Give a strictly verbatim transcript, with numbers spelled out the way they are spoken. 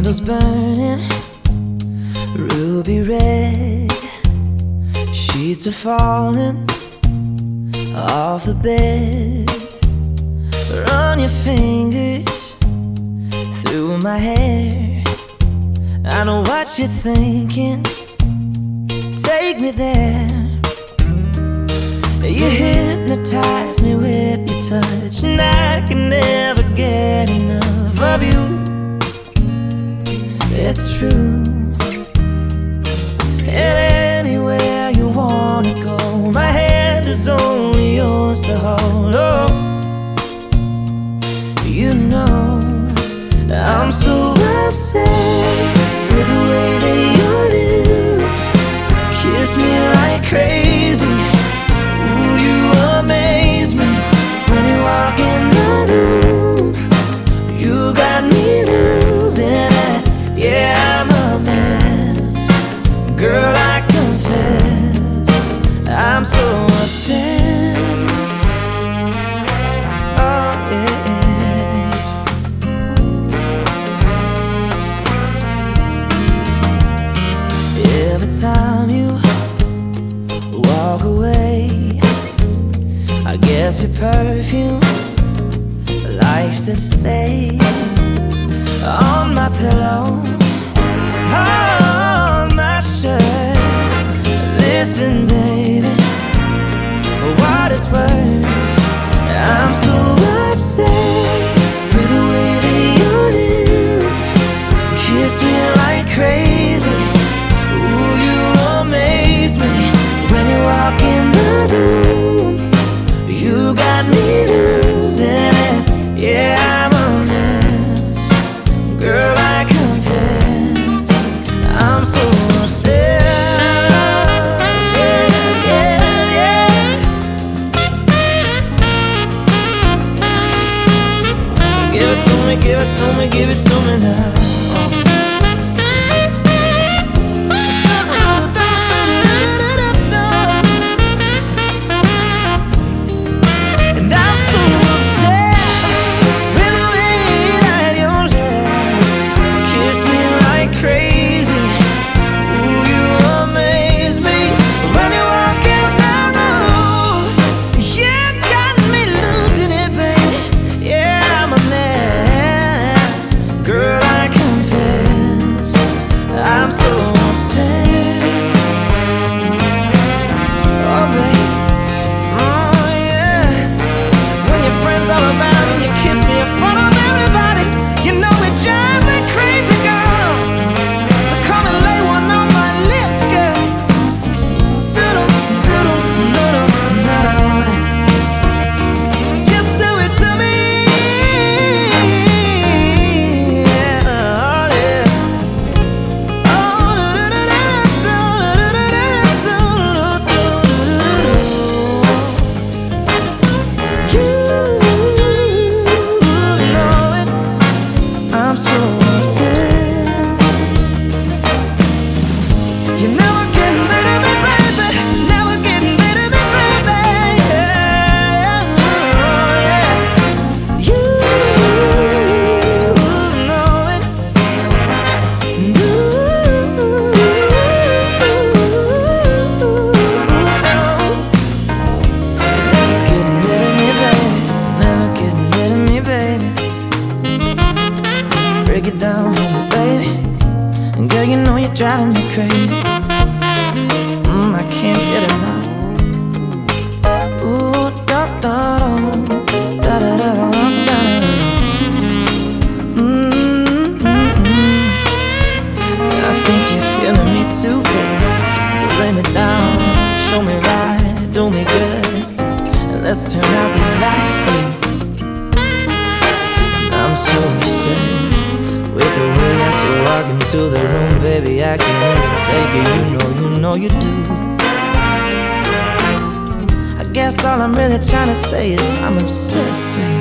Candles burning, ruby red. Sheets are falling off the bed. Run your fingers through my hair. I know what you're thinking. Take me there. You hypnotize me with your touch, and I can never get enough of you. It's true. And anywhere you wanna go, my hand is only yours to hold. Oh, you know I'm so obsessed with the way that your lips kiss me like crazy. Ooh, you amaze me when you walk in the room. You got me losing it. Yeah, I'm a mess, girl, I confess. I'm so obsessed. Oh yeah. Every time you walk away, I guess your perfume likes to stay on my pillow, on my shirt. Listen, baby, for what it's worth, I'm so obsessed with the way that your lips kiss me like crazy. Ooh, you amaze me when you walk in the room. You got me losing it. Yeah, I'm a mess, girl, I confess. I'm so obsessed. Yeah, yeah, yes. So give it to me, give it to me, give it to me now. Break it down for me, baby. And girl, you know you're driving me crazy. Mm, I can't get enough. Ooh, da da da da da da da da. Mm-hmm. I think you're feeling me too, baby. So lay me down, show me right, do me good, and let's turn out these lights, baby. I'm so obsessed with the way that you walk into the room, baby, I can't even take it. You know, you know you do. I guess all I'm really trying to say is I'm obsessed, baby.